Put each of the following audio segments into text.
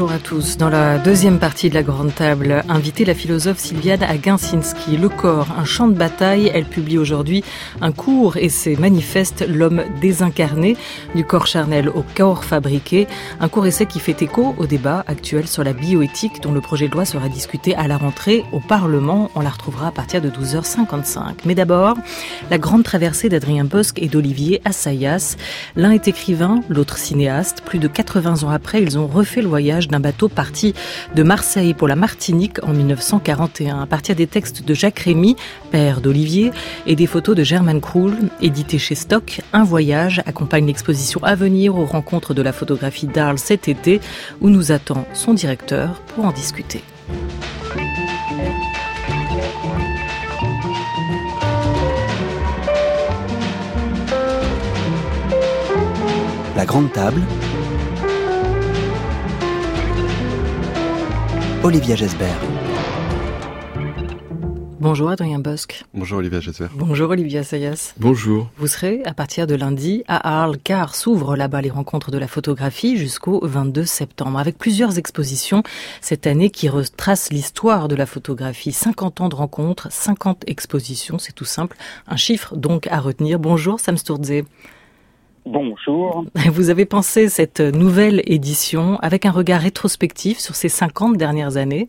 Bonjour à tous. Dans la deuxième partie de la Grande Table, invitée la philosophe Sylviane Aginsinski. Le corps, un champ de bataille. Elle publie aujourd'hui un court essai manifeste, L'homme désincarné, du corps charnel au corps fabriqué. Un court essai qui fait écho au débat actuel sur la bioéthique dont le projet de loi sera discuté à la rentrée au Parlement. On la retrouvera à partir de 12h55. Mais d'abord, la grande traversée d'Adrien Bosc et d'Olivier Assayas. L'un est écrivain, l'autre cinéaste. Plus de 80 ans après, ils ont refait le voyage d'un bateau parti de Marseille pour la Martinique en 1941. À partir des textes de Jacques Rémy, père d'Olivier, et des photos de Germaine Krul, éditées chez Stock, un voyage accompagne l'exposition à venir aux rencontres de la photographie d'Arles cet été, où nous attend son directeur pour en discuter. La Grande Table. Olivia Gesbert. Bonjour Adrien Bosc. Bonjour Olivia Gesbert. Bonjour Olivier Assayas. Bonjour. Vous serez à partir de lundi à Arles, car s'ouvrent là-bas les rencontres de la photographie jusqu'au 22 septembre, avec plusieurs expositions cette année qui retracent l'histoire de la photographie. 50 ans de rencontres, 50 expositions, c'est tout simple. Un chiffre donc à retenir. Bonjour Sam Sturze. Bonjour. Vous avez pensé cette nouvelle édition avec un regard rétrospectif sur ces 50 dernières années?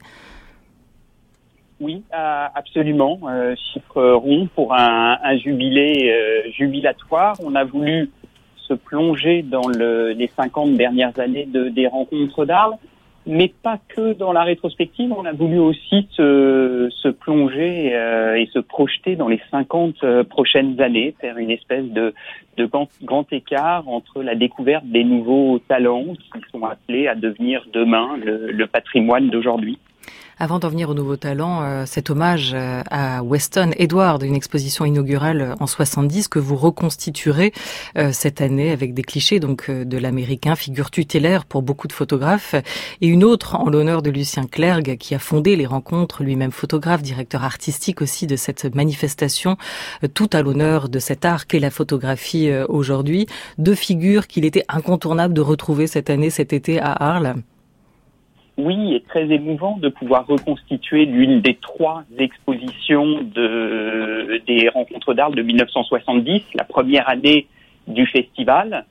Oui, absolument. Chiffre rond pour un jubilé jubilatoire. On a voulu se plonger dans les 50 dernières années des rencontres d'Arles, mais pas que dans la rétrospective. On a voulu aussi se plonger et se projeter dans les 50 prochaines années, faire une espèce de grand écart entre la découverte des nouveaux talents qui sont appelés à devenir demain le patrimoine d'aujourd'hui. Avant d'en venir aux nouveaux talents, cet hommage à Weston Edward, une exposition inaugurale en 70 que vous reconstituerez cette année avec des clichés donc de l'américain, figure tutélaire pour beaucoup de photographes, et une autre en l'honneur de Lucien Clergue qui a fondé les rencontres, lui-même photographe, directeur artistique aussi de cette manifestation, tout à l'honneur de cet art qu'est la photographie aujourd'hui. Deux figures qu'il était incontournable de retrouver cette année, cet été à Arles. Oui, et très émouvant de pouvoir reconstituer l'une des 3 expositions des rencontres d'Arles de 1970, la première année du festival.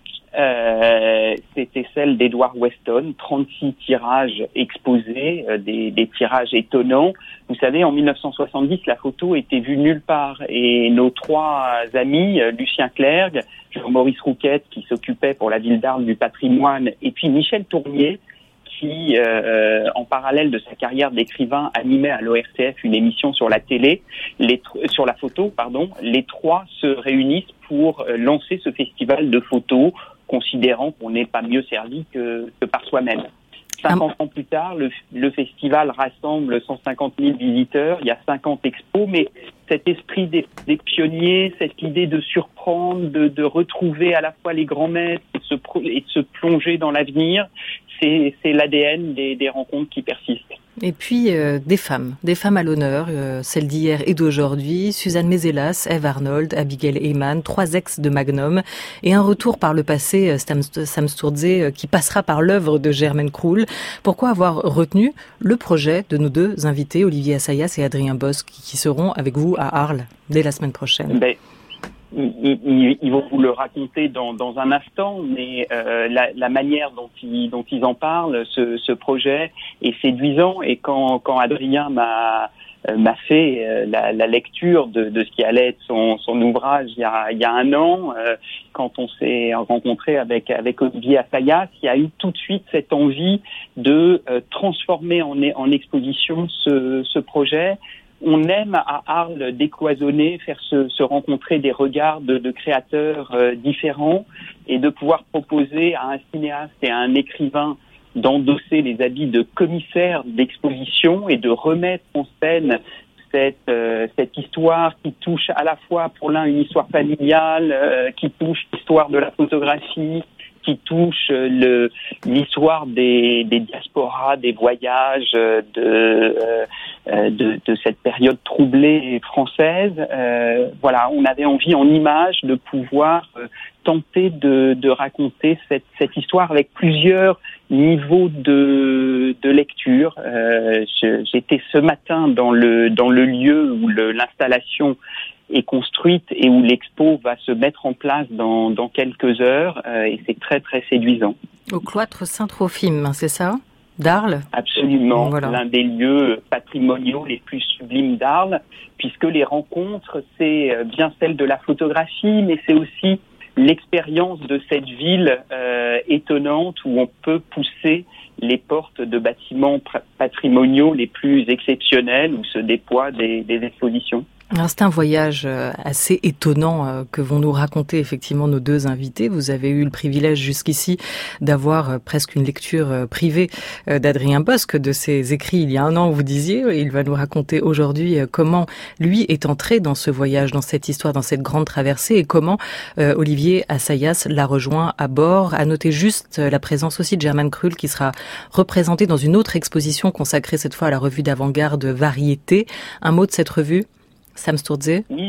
C'était celle d'Edward Weston, 36 tirages exposés, des tirages étonnants. Vous savez, en 1970, la photo était vue nulle part et nos 3 amis, Lucien Clergue, Jean-Maurice Rouquette qui s'occupait pour la ville d'Arles du patrimoine, et puis Michel Tournier, qui, en parallèle de sa carrière d'écrivain, animait à l'ORTF une émission sur la télé, sur la photo, pardon. Les 3 se réunissent pour lancer ce festival de photos, considérant qu'on n'est pas mieux servi que par soi-même. 50 ans plus tard, le festival rassemble 150 000 visiteurs, il y a 50 expos, mais cet esprit des pionniers, cette idée de surprendre, de retrouver à la fois les grands maîtres et de se plonger dans l'avenir, c'est l'ADN des rencontres qui persistent. Et puis des femmes à l'honneur, celles d'hier et d'aujourd'hui, Suzanne Mézelas, Eve Arnold, Abigail Heyman, 3 ex de Magnum, et un retour par le passé, Sam Sturze, qui passera par l'œuvre de Germaine Krul. Pourquoi avoir retenu le projet de nos 2 invités, Olivier Assayas et Adrien Bosc, qui seront avec vous à Arles dès la semaine prochaine? Ils vont vous le raconter dans un instant, mais la manière dont ils en parlent, ce projet est séduisant. Et quand Adrien m'a fait la lecture de ce qui allait être son ouvrage il y a un an, quand on s'est rencontré avec Olivier Assayas, il y a eu tout de suite cette envie de transformer en exposition ce projet. On aime à Arles décloisonner, faire se rencontrer des regards de créateurs différents, et de pouvoir proposer à un cinéaste et à un écrivain d'endosser les habits de commissaire d'exposition et de remettre en scène cette histoire qui touche à la fois pour l'un une histoire familiale, qui touche l'histoire de la photographie, qui touche l'histoire des diasporas, des voyages, de cette période troublée française. Voilà, on avait envie en images de pouvoir tenter de raconter cette histoire avec plusieurs niveaux de lecture. J'étais ce matin dans le lieu où l'installation est construite et où l'expo va se mettre en place dans quelques heures, et c'est très très séduisant. Au cloître Saint-Trophime, c'est ça ? D'Arles ? Absolument, voilà. L'un des lieux patrimoniaux les plus sublimes d'Arles, puisque les rencontres, c'est bien celle de la photographie, mais c'est aussi l'expérience de cette ville étonnante où on peut pousser les portes de bâtiments patrimoniaux les plus exceptionnels, où se déploient des expositions. Alors c'est un voyage assez étonnant que vont nous raconter effectivement nos deux invités. Vous avez eu le privilège jusqu'ici d'avoir presque une lecture privée d'Adrien Bosc, de ses écrits il y a un an, vous disiez. Il va nous raconter aujourd'hui comment lui est entré dans ce voyage, dans cette histoire, dans cette grande traversée, et comment Olivier Assayas l'a rejoint à bord. À noter juste la présence aussi de Germaine Krull, qui sera représentée dans une autre exposition consacrée cette fois à la revue d'avant-garde Variété. Un mot de cette revue ? Sam Sturze. Oui,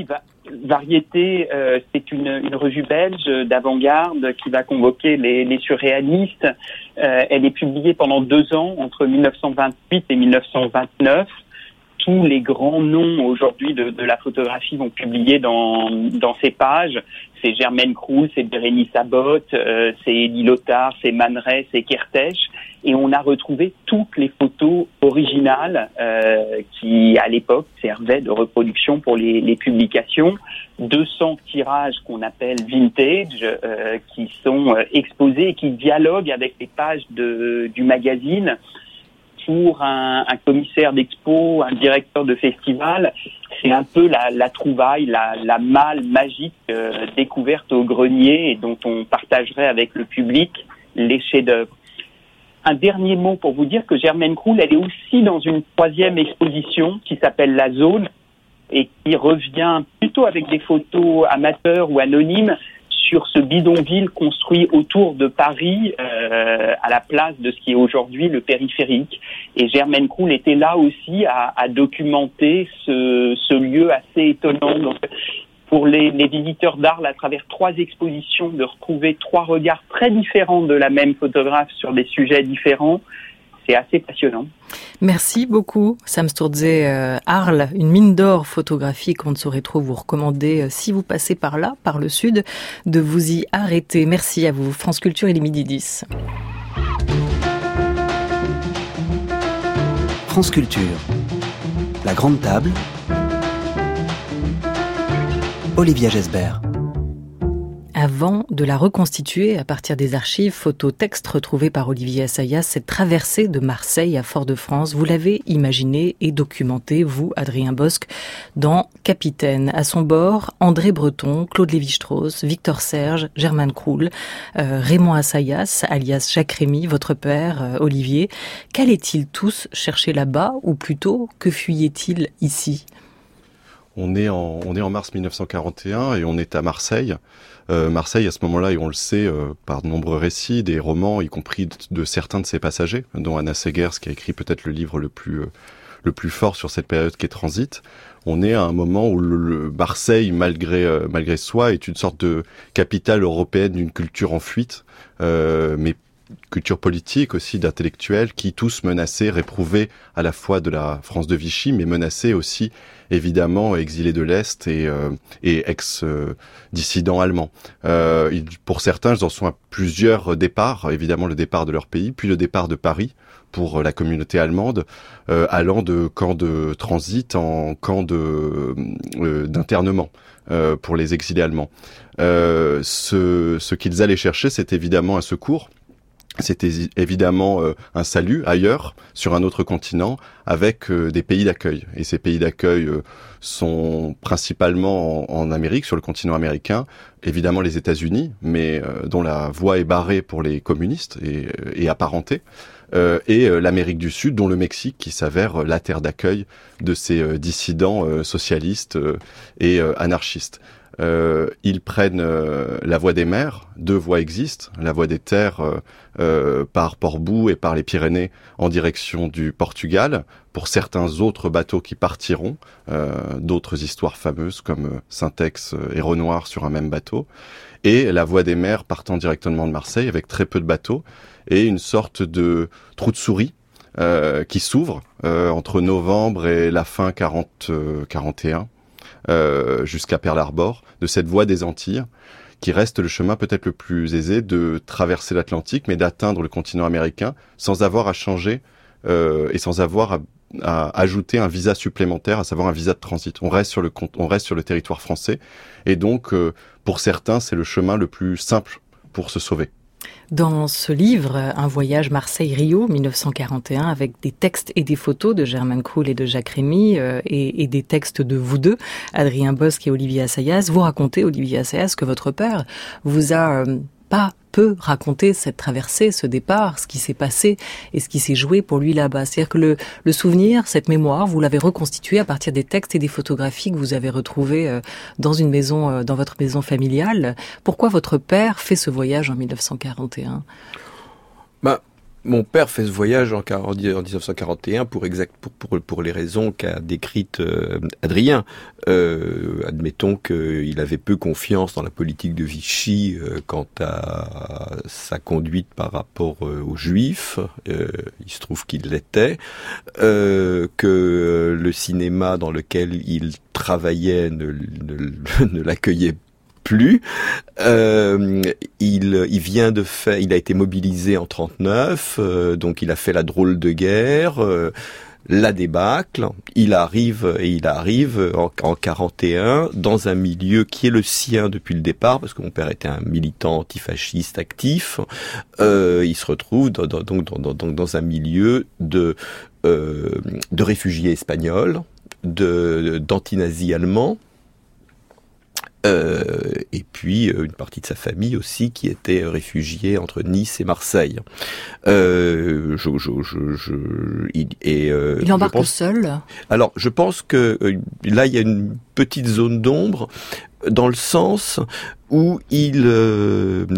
Variété, c'est une revue belge d'avant-garde qui va convoquer les surréalistes. Elle est publiée pendant 2 ans, entre 1928 et 1929. Tous les grands noms aujourd'hui de la photographie vont publier dans ces pages. C'est Germaine Krull, c'est Bérénice Abbott, c'est Élie Lothar, c'est Man Ray, c'est Kertész. Et on a retrouvé toutes les photos originales qui, à l'époque, servaient de reproduction pour les publications. 200 tirages qu'on appelle vintage, qui sont exposés et qui dialoguent avec les pages du magazine. Pour un commissaire d'expo, un directeur de festival, c'est un peu la trouvaille, la malle magique découverte au grenier et dont on partagerait avec le public les chefs-d'œuvre. Un dernier mot pour vous dire que Germaine Krull, elle est aussi dans une 3e exposition qui s'appelle La Zone et qui revient plutôt avec des photos amateurs ou anonymes sur ce bidonville construit autour de Paris, à la place de ce qui est aujourd'hui le périphérique. Et Germaine Krull était là aussi à documenter ce lieu assez étonnant. Donc, pour les visiteurs d'Arles, à travers 3 expositions, de retrouver 3 regards très différents de la même photographe sur des sujets différents, c'est assez passionnant. Merci beaucoup, Sam Sturze. Arles, une mine d'or photographique. On ne saurait trop vous recommander, si vous passez par là, par le sud, de vous y arrêter. Merci à vous. France Culture, il est 12h10. France Culture, la grande table, Olivia Gesbert. Avant de la reconstituer à partir des archives photo-textes retrouvés par Olivier Assayas, cette traversée de Marseille à Fort-de-France, vous l'avez imaginée et documentée, vous, Adrien Bosc, dans Capitaine. À son bord, André Breton, Claude Lévi-Strauss, Victor Serge, Germaine Krull, Raymond Assayas, alias Jacques Rémy, votre père, Olivier. Qu'allaient-ils tous chercher là-bas, ou plutôt, que fuyaient-ils ici ? On est en mars 1941 et on est à Marseille. Marseille, à ce moment-là, et on le sait par de nombreux récits, des romans, y compris de certains de ses passagers, dont Anna Segers, qui a écrit peut-être le livre le plus fort sur cette période qui est Transit. On est à un moment où le Marseille, malgré soi, est une sorte de capitale européenne d'une culture en fuite, mais culture politique aussi, d'intellectuels qui tous menaçaient, réprouvés à la fois de la France de Vichy, mais menacés aussi évidemment exilés de l'Est et ex-dissidents allemands. Pour certains, ils en sont à plusieurs départs, évidemment le départ de leur pays, puis le départ de Paris pour la communauté allemande, allant de camp de transit en camp d'internement pour les exilés allemands. Ce qu'ils allaient chercher, c'est évidemment un secours. C'était évidemment un salut ailleurs, sur un autre continent, avec des pays d'accueil. Et ces pays d'accueil sont principalement en Amérique, sur le continent américain, évidemment les États-Unis, mais dont la voie est barrée pour les communistes et apparentés, et l'Amérique du Sud, dont le Mexique, qui s'avère la terre d'accueil de ces dissidents socialistes et anarchistes. ils prennent la voie des mers. 2 voies existent. La voie des terres par Portbou et par les Pyrénées en direction du Portugal. Pour certains autres bateaux qui partiront, d'autres histoires fameuses comme Saint-Ex et Renoir sur un même bateau. Et la voie des mers partant directement de Marseille avec très peu de bateaux et une sorte de trou de souris qui s'ouvre entre novembre et la fin 41 jusqu'à Pearl Harbor, de cette voie des Antilles, qui reste le chemin peut-être le plus aisé de traverser l'Atlantique, mais d'atteindre le continent américain sans avoir à changer et sans avoir à ajouter un visa supplémentaire, à savoir un visa de transit. On reste sur le territoire français, et donc pour certains, c'est le chemin le plus simple pour se sauver. Dans ce livre, Un voyage Marseille-Rio, 1941, avec des textes et des photos de Germaine Krull et de Jacques Rémy, et des textes de vous deux, Adrien Bosc et Olivier Assayas, vous racontez, Olivier Assayas, que votre père vous a peu raconté cette traversée, ce départ, ce qui s'est passé et ce qui s'est joué pour lui là-bas. C'est-à-dire que le souvenir, cette mémoire, vous l'avez reconstitué à partir des textes et des photographies que vous avez retrouvés dans une maison, dans votre maison familiale. Pourquoi votre père fait ce voyage en 1941 ? Mon père fait ce voyage en 1941 pour les raisons qu'a décrites Adrien. Admettons qu'il avait peu confiance dans la politique de Vichy quant à sa conduite par rapport aux Juifs. Il se trouve qu'il l'était. Que le cinéma dans lequel il travaillait ne l'accueillait plus. Il a été mobilisé en 39, donc il a fait la drôle de guerre, la débâcle. Il arrive en 41 dans un milieu qui est le sien depuis le départ, parce que mon père était un militant antifasciste actif. Il se retrouve dans un milieu de réfugiés espagnols, d'anti-nazis allemands. Et puis une partie de sa famille aussi qui était réfugiée entre Nice et Marseille. Il embarque seul. Alors je pense que là il y a une petite zone d'ombre dans le sens où l'une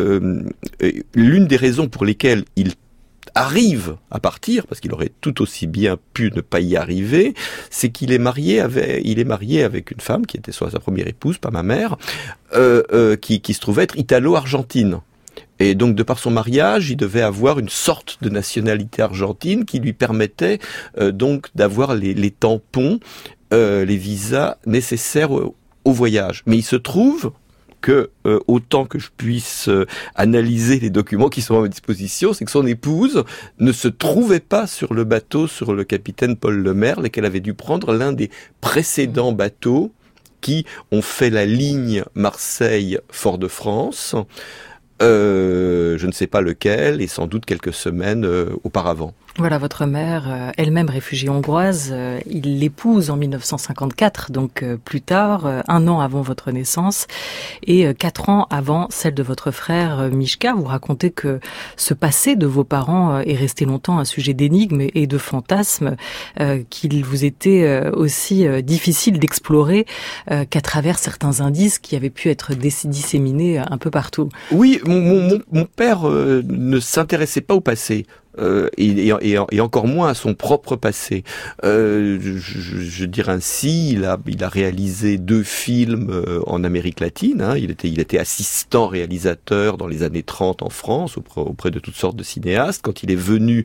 des raisons pour lesquelles il arrive à partir, parce qu'il aurait tout aussi bien pu ne pas y arriver, c'est qu'il est marié avec une femme qui était sa première épouse, pas ma mère, qui se trouvait être italo-argentine. Et donc, de par son mariage, il devait avoir une sorte de nationalité argentine qui lui permettait donc d'avoir les tampons, les visas nécessaires au voyage. Mais il se trouve que autant que je puisse analyser les documents qui sont à ma disposition, c'est que son épouse ne se trouvait pas sur le bateau sur le capitaine Paul Lemerle et qu'elle avait dû prendre l'un des précédents bateaux qui ont fait la ligne Marseille-Fort-de-France, je ne sais pas lequel, et sans doute quelques semaines auparavant. Voilà, votre mère, elle-même réfugiée hongroise, il l'épouse en 1954, donc plus tard, 1 an avant votre naissance, et 4 ans avant celle de votre frère Mishka. Vous racontez que ce passé de vos parents est resté longtemps un sujet d'énigme et de fantasme, qu'il vous était aussi difficile d'explorer qu'à travers certains indices qui avaient pu être disséminés un peu partout. Oui, mon père ne s'intéressait pas au passé. Et encore moins à son propre passé. Je dirais ainsi, il a réalisé 2 films en Amérique latine. Hein. Il était assistant réalisateur dans les années 30 en France auprès de toutes sortes de cinéastes. Quand il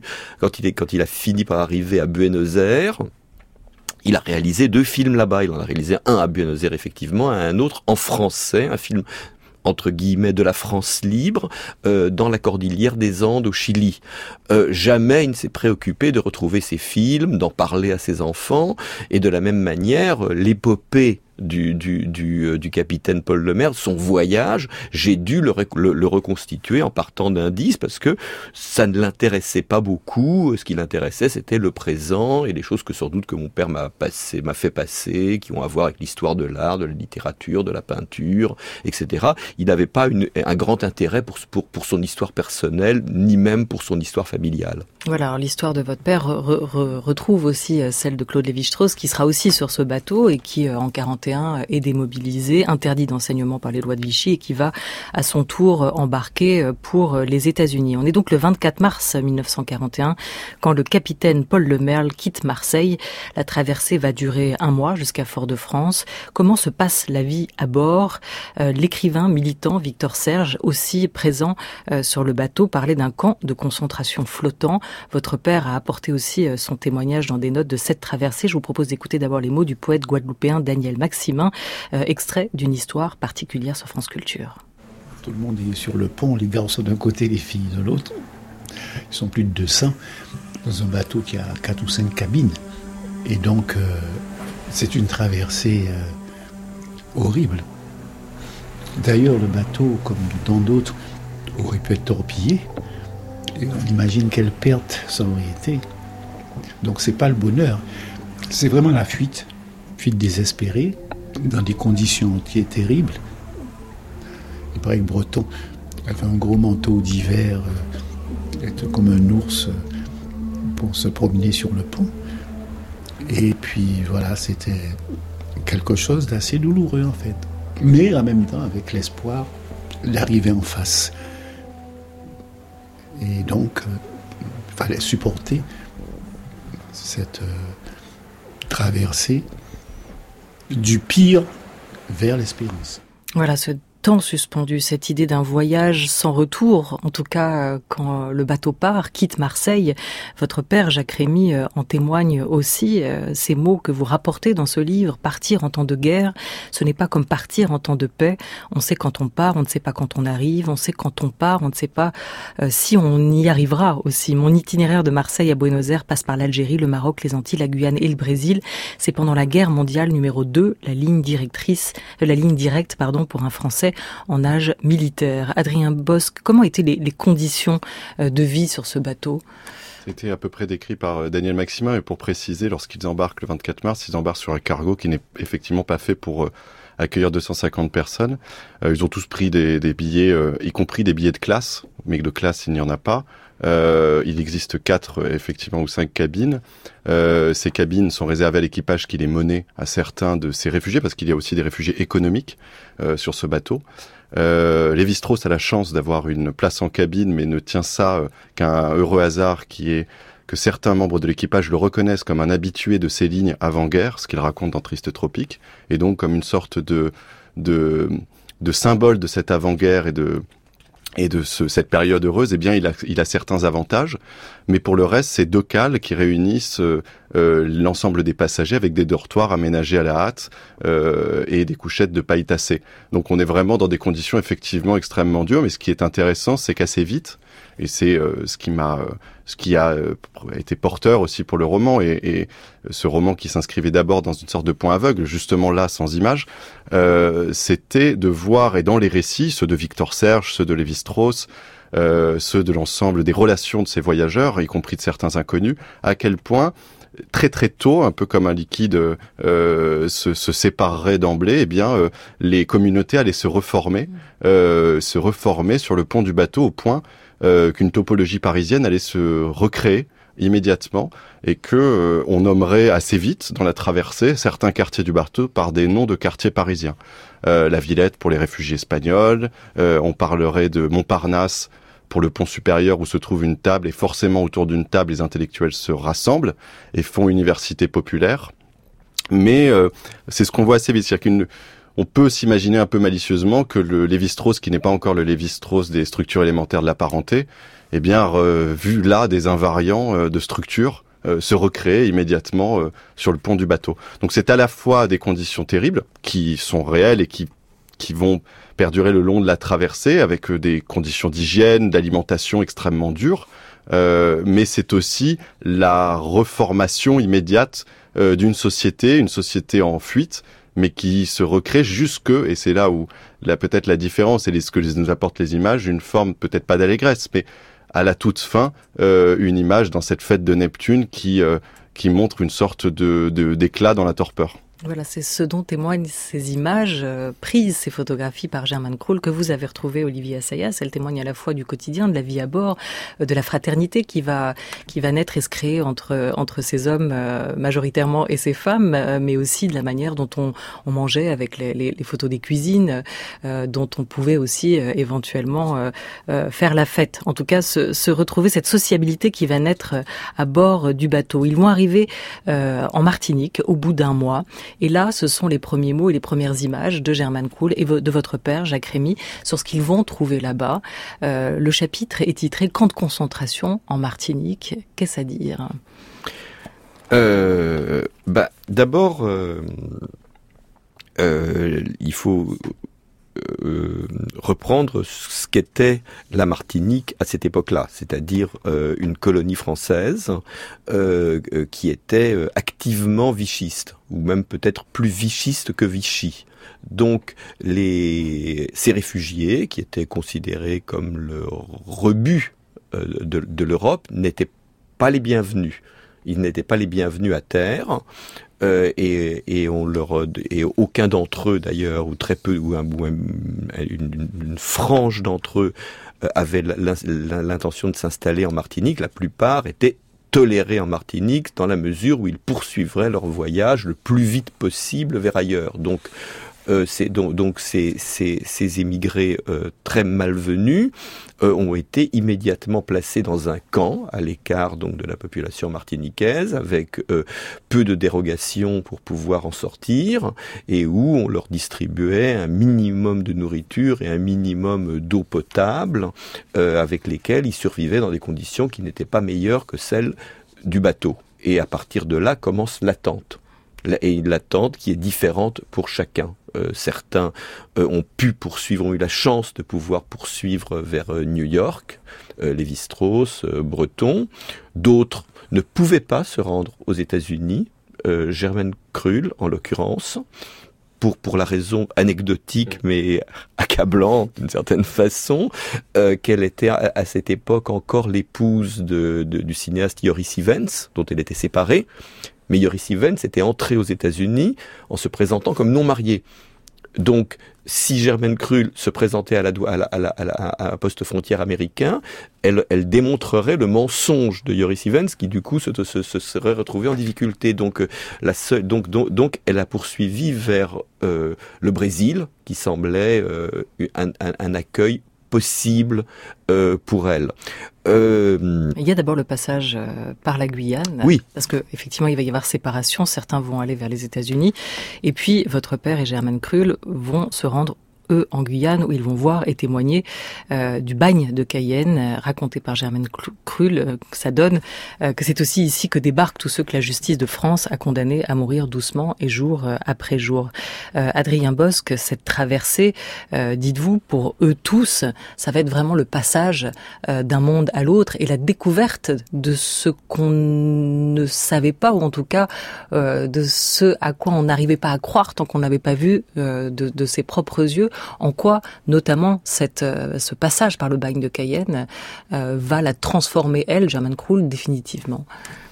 a fini par arriver à Buenos Aires, il a réalisé 2 films là-bas. Il en a réalisé un à Buenos Aires effectivement, et un autre en français, un film entre guillemets de la France libre, dans la cordillère des Andes au Chili. Jamais il ne s'est préoccupé de retrouver ces films, d'en parler à ses enfants, et de la même manière, l'épopée du capitaine Paul Lemerle, son voyage, j'ai dû le reconstituer en partant d'indices parce que ça ne l'intéressait pas beaucoup. Ce qui l'intéressait, c'était le présent et les choses que sans doute que mon père m'a fait passer, qui ont à voir avec l'histoire de l'art, de la littérature, de la peinture, etc. Il n'avait pas un grand intérêt pour son histoire personnelle, ni même pour son histoire familiale. Voilà, alors l'histoire de votre père retrouve aussi celle de Claude Lévi-Strauss, qui sera aussi sur ce bateau et qui, en 41, Guadeloupéen est démobilisé, interdit d'enseignement par les lois de Vichy et qui va à son tour embarquer pour les États-Unis. On est donc le 24 mars 1941 quand le capitaine Paul Lemerle quitte Marseille. La traversée va durer 1 mois jusqu'à Fort-de-France. Comment se passe la vie à bord? L'écrivain militant Victor Serge, aussi présent sur le bateau, parlait d'un camp de concentration flottant. Votre père a apporté aussi son témoignage dans des notes de cette traversée. Je vous propose d'écouter d'abord les mots du poète guadeloupéen Daniel Maximin, extrait d'une histoire particulière sur France Culture. Tout le monde est sur le pont, les garçons d'un côté, les filles de l'autre. Ils sont plus de 200 dans un bateau qui a 4 ou 5 cabines. Et donc, c'est une traversée horrible. D'ailleurs, le bateau, comme tant d'autres, aurait pu être torpillé. Et on imagine quelle perte ça aurait été. Donc, c'est pas le bonheur. C'est vraiment la fuite désespérée, dans des conditions qui est terribles. Il paraît que Breton avait un gros manteau d'hiver, était comme un ours pour se promener sur le pont. Et puis voilà, c'était quelque chose d'assez douloureux en fait. Mais en même temps, avec l'espoir d'arriver en face. Et donc, il fallait supporter cette traversée du pire vers l'espérance. Voilà, ce temps suspendu, cette idée d'un voyage sans retour, en tout cas quand le bateau part, quitte Marseille. Votre père, Jacques Rémy, en témoigne aussi. Ces mots que vous rapportez dans ce livre, partir en temps de guerre, ce n'est pas comme partir en temps de paix. On sait quand on part, on ne sait pas quand on arrive, on sait quand on part, on ne sait pas si on y arrivera aussi. Mon itinéraire de Marseille à Buenos Aires passe par l'Algérie, le Maroc, les Antilles, la Guyane et le Brésil. C'est pendant la guerre mondiale numéro 2, la ligne directe pour un Français en âge militaire. Adrien Bosc, comment étaient les conditions de vie sur ce bateau ? C'était à peu près décrit par Daniel Maximin, et pour préciser, lorsqu'ils embarquent le 24 mars, ils embarquent sur un cargo qui n'est effectivement pas fait pour accueillir 250 personnes. Ils ont tous pris des billets, y compris des billets de classe, mais de classe il n'y en a pas. Il existe 4 effectivement ou 5 cabines. Ces cabines sont réservées à l'équipage qui les menait à certains de ces réfugiés, parce qu'il y a aussi des réfugiés économiques sur ce bateau. Lévi-Strauss a la chance d'avoir une place en cabine, mais ne tient ça qu'à un heureux hasard qui est que certains membres de l'équipage le reconnaissent comme un habitué de ces lignes avant-guerre, ce qu'il raconte dans Triste Tropique, et donc comme une sorte de symbole de cette avant-guerre et de cette période heureuse, eh bien, il a certains avantages, mais pour le reste, c'est 2 cales qui réunissent l'ensemble des passagers avec des dortoirs aménagés à la hâte et des couchettes de paille tassée. Donc, on est vraiment dans des conditions effectivement extrêmement dures, mais ce qui est intéressant, c'est qu'assez vite, et c'est ce qui a été porteur aussi pour le roman, et ce roman qui s'inscrivait d'abord dans une sorte de point aveugle, justement là, sans image, c'était de voir, et dans les récits, ceux de Victor Serge, ceux de Lévi-Strauss, ceux de l'ensemble des relations de ces voyageurs, y compris de certains inconnus, à quel point très très tôt, un peu comme un liquide se séparerait d'emblée, eh bien les communautés allaient se reformer sur le pont du bateau, au point qu'une topologie parisienne allait se recréer immédiatement, et que on nommerait assez vite dans la traversée certains quartiers du bateau par des noms de quartiers parisiens. La Villette pour les réfugiés espagnols, on parlerait de Montparnasse pour le pont supérieur où se trouve une table, et forcément autour d'une table les intellectuels se rassemblent et font université populaire. Mais c'est ce qu'on voit assez vite, c'est-à-dire on peut s'imaginer un peu malicieusement que le Lévi-Strauss, qui n'est pas encore le Lévi-Strauss des structures élémentaires de la parenté, eh bien, vu là des invariants de structures se recréer immédiatement sur le pont du bateau. Donc c'est à la fois des conditions terribles qui sont réelles et qui vont perdurer le long de la traversée, avec des conditions d'hygiène, d'alimentation extrêmement dures, mais c'est aussi la reformation immédiate d'une société, une société en fuite, mais qui se recrée jusque, et c'est là où peut-être la différence et ce que nous apportent les images, une forme peut-être pas d'allégresse, mais à la toute fin, une image dans cette fête de Neptune qui montre une sorte d'éclat dans la torpeur. Voilà, c'est ce dont témoignent ces images prises, ces photographies par Germaine Krull que vous avez retrouvées, Olivier Assayas. Elles témoignent à la fois du quotidien, de la vie à bord, de la fraternité qui va naître et se créer entre ces hommes majoritairement et ces femmes, mais aussi de la manière dont on mangeait avec les photos des cuisines, dont on pouvait aussi éventuellement faire la fête. En tout cas, se retrouver cette sociabilité qui va naître à bord du bateau. Ils vont arriver en Martinique au bout d'un mois. Et là, ce sont les premiers mots et les premières images de Germaine Krull et de votre père, Jacques Rémy, sur ce qu'ils vont trouver là-bas. Le chapitre est titré « Camp de concentration en Martinique ». Qu'est-ce à dire ? D'abord, il faut reprendre ce qu'était la Martinique à cette époque-là, c'est-à-dire une colonie française qui était activement vichiste, ou même peut-être plus vichiste que Vichy. Donc ces réfugiés, qui étaient considérés comme le rebut de l'Europe, n'étaient pas les bienvenus. Ils n'étaient pas les bienvenus à terre. Et aucun d'entre eux d'ailleurs, ou très peu, une frange d'entre eux avait l'intention de s'installer en Martinique. La plupart étaient tolérés en Martinique dans la mesure où ils poursuivraient leur voyage le plus vite possible vers ailleurs. Donc ces émigrés très malvenus ont été immédiatement placés dans un camp à l'écart donc de la population martiniquaise, avec peu de dérogations pour pouvoir en sortir, et où on leur distribuait un minimum de nourriture et un minimum d'eau potable, avec lesquels ils survivaient dans des conditions qui n'étaient pas meilleures que celles du bateau. Et à partir de là commence l'attente. Et l'attente qui est différente pour chacun. Certains ont eu la chance de pouvoir poursuivre vers New York, Lévi-Strauss, Breton. D'autres ne pouvaient pas se rendre aux États-Unis, Germaine Krull en l'occurrence, pour la raison anecdotique mais accablante d'une certaine façon, qu'elle était à cette époque encore l'épouse du cinéaste Joris Ivens, dont elle était séparée. Mais Joris Ivens était entré aux États-Unis en se présentant comme non marié. Donc, si Germaine Krull se présentait à un poste frontière américain, elle démontrerait le mensonge de Joris Ivens, qui du coup se serait retrouvé en difficulté. Donc, elle a poursuivi vers le Brésil, qui semblait un accueil possible pour elle. Il y a d'abord le passage par la Guyane, oui. Parce que effectivement il va y avoir séparation, certains vont aller vers les États-Unis, et puis votre père et Germaine Krull vont se rendre eux en Guyane, où ils vont voir et témoigner du bagne de Cayenne, raconté par Germaine Krull. Ça donne que c'est aussi ici que débarquent tous ceux que la justice de France a condamnés à mourir doucement et jour après jour. Adrien Bosc, cette traversée, dites-vous, pour eux tous, ça va être vraiment le passage d'un monde à l'autre et la découverte de ce qu'on ne savait pas, ou en tout cas de ce à quoi on n'arrivait pas à croire tant qu'on n'avait pas vu de ses propres yeux. En quoi, notamment, ce passage par le bagne de Cayenne va la transformer, elle, Germaine Krull, définitivement?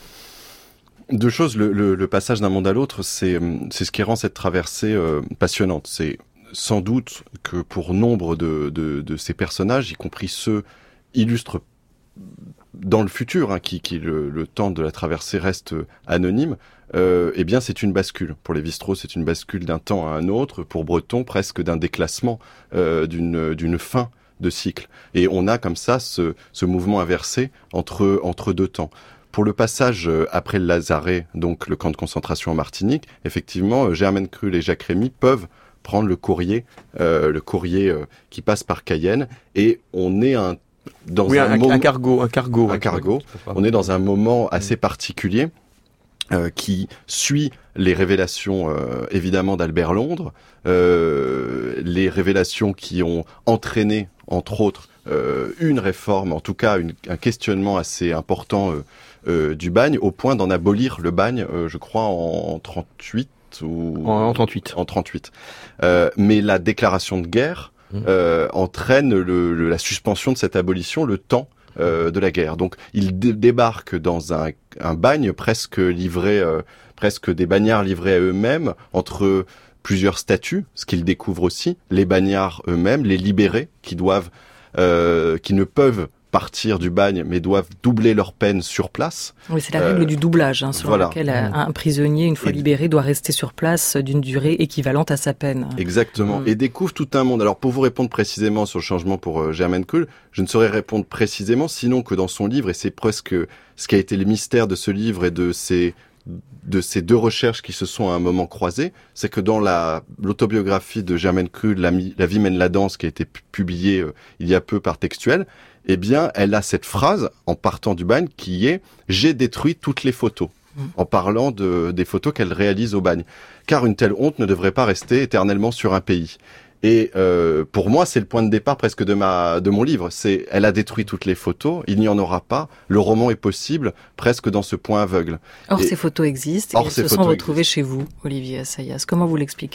Deux choses. Le passage d'un monde à l'autre, c'est ce qui rend cette traversée passionnante. C'est sans doute que pour nombre de ces personnages, y compris ceux illustres dans le futur, qui le temps de la traversée reste anonyme, eh bien c'est une bascule. Pour Lévi-Strauss, c'est une bascule d'un temps à un autre. Pour Breton, presque d'un déclassement, d'une fin de cycle. Et on a comme ça ce mouvement inversé entre deux temps. Pour le passage après le Lazaret, donc le camp de concentration en Martinique, effectivement, Germaine Krull et Jacques Rémy peuvent prendre le courrier qui passe par Cayenne, et on est un cargo. On est dans un moment assez particulier qui suit les révélations évidemment d'Albert Londres, les révélations qui ont entraîné entre autres une réforme, en tout cas un questionnement assez important du bagne, au point d'en abolir le bagne, je crois en 38 ou en 38. En 38. Mais la déclaration de guerre entraîne la suspension de cette abolition le temps de la guerre. Donc il débarque dans un bagne presque livré presque des bagnards livrés à eux-mêmes entre plusieurs statuts, ce qu'ils découvrent aussi, les bagnards eux-mêmes, les libérés qui ne peuvent partir du bagne, mais doivent doubler leur peine sur place. Oui, c'est la règle du doublage, selon laquelle un prisonnier, une fois libéré, doit rester sur place d'une durée équivalente à sa peine. Exactement. Et découvre tout un monde. Alors, pour vous répondre précisément sur le changement pour Germaine Krull, je ne saurais répondre précisément, sinon que dans son livre, et c'est presque ce qui a été le mystère de ce livre et de ces deux recherches qui se sont à un moment croisées, c'est que dans l'autobiographie de Germaine Krull, La vie mène la danse, qui a été publiée il y a peu par Textuel, eh bien, elle a cette phrase, en partant du bagne, qui est « J'ai détruit toutes les photos », en parlant des photos qu'elle réalise au bagne. Car une telle honte ne devrait pas rester éternellement sur un pays. Et pour moi, c'est le point de départ presque de mon livre. Elle a détruit toutes les photos, il n'y en aura pas, le roman est possible presque dans ce point aveugle. Or, ces photos existent et elles se sont retrouvées chez vous, Olivier Assayas. Comment vous l'expliquez ?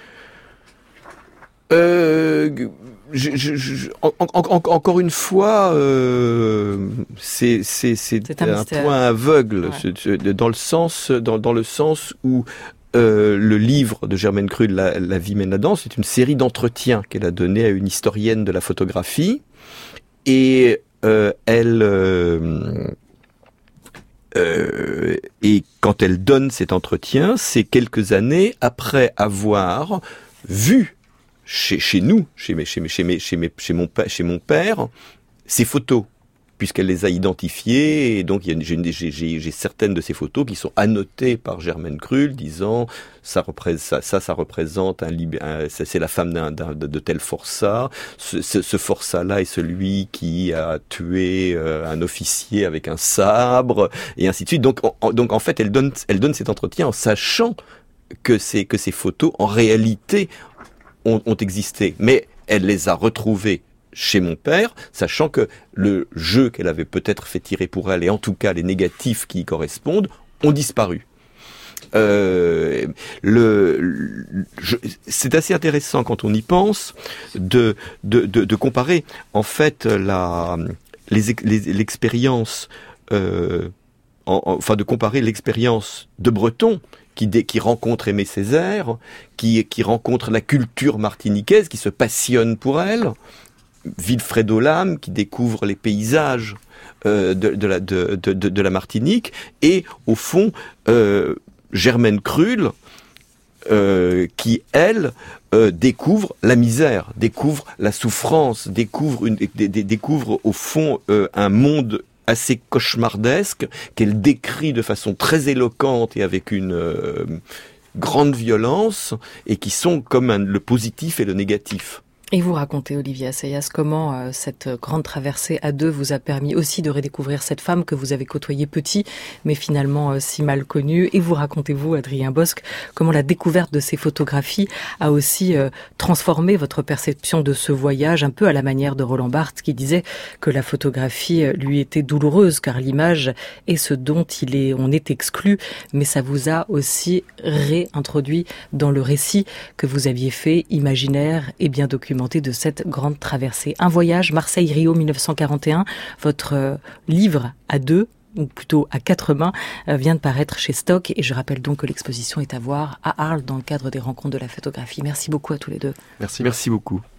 Encore une fois, c'est un point aveugle, dans le sens où le livre de Germaine Krull, La vie mène la danse, c'est une série d'entretiens qu'elle a donné à une historienne de la photographie, et et quand elle donne cet entretien, c'est quelques années après avoir vu chez nous, chez mon père, ces photos, puisqu'elle les a identifiées, et donc j'ai certaines de ces photos qui sont annotées par Germaine Krull, disant ça représente c'est la femme de tel forçat, ce forçat-là est celui qui a tué un officier avec un sabre, et ainsi de suite. Donc en fait, elle donne cet entretien en sachant que ces photos, en réalité, ont existé, mais elle les a retrouvées chez mon père, sachant que le jeu qu'elle avait peut-être fait tirer pour elle, et en tout cas les négatifs qui y correspondent, ont disparu. C'est assez intéressant quand on y pense de comparer en fait l'expérience, de comparer l'expérience de Breton qui rencontre Aimé Césaire, qui rencontre la culture martiniquaise, qui se passionne pour elle, Wilfredo Lam, qui découvre les paysages de la Martinique, et au fond Germaine Krull, qui elle découvre la misère, découvre la souffrance, découvre au fond un monde assez cauchemardesque qu'elle décrit de façon très éloquente et avec une grande violence, et qui sont comme le positif et le négatif. Et vous racontez, Olivier Assayas, comment cette grande traversée à deux vous a permis aussi de redécouvrir cette femme que vous avez côtoyée petit, mais finalement si mal connue. Et vous racontez, vous, Adrien Bosc, comment la découverte de ces photographies a aussi transformé votre perception de ce voyage, un peu à la manière de Roland Barthes, qui disait que la photographie lui était douloureuse, car l'image est ce dont on est exclu, mais ça vous a aussi réintroduit dans le récit que vous aviez fait, imaginaire et bien documenté, de cette grande traversée. Un voyage, Marseille-Rio 1941, votre livre à deux, ou plutôt à quatre mains, vient de paraître chez Stock, et je rappelle donc que l'exposition est à voir à Arles dans le cadre des rencontres de la photographie. Merci beaucoup à tous les deux. Merci beaucoup.